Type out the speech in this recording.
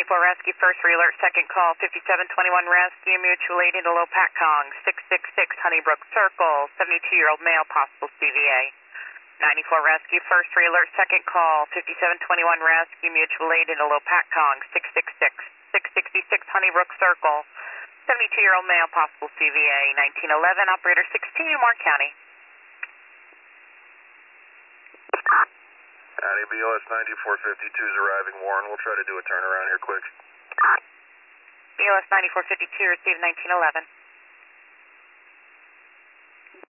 Rescue, first re-alert, second call, 5721 Rescue, mutual aid into Low Patcong, 666 Honeybrook Circle, 72-year-old male, possible CVA. 94 Rescue, first re-alert, second call, 5721 Rescue, mutual aid into Low Patcong, 666 Honeybrook Circle, 72-year-old male, possible CVA. 1911, operator 16, Mark County. County BLS 9452 is arriving, Warren. We'll try to do a turnaround here quick. BLS 9452, receive 1911.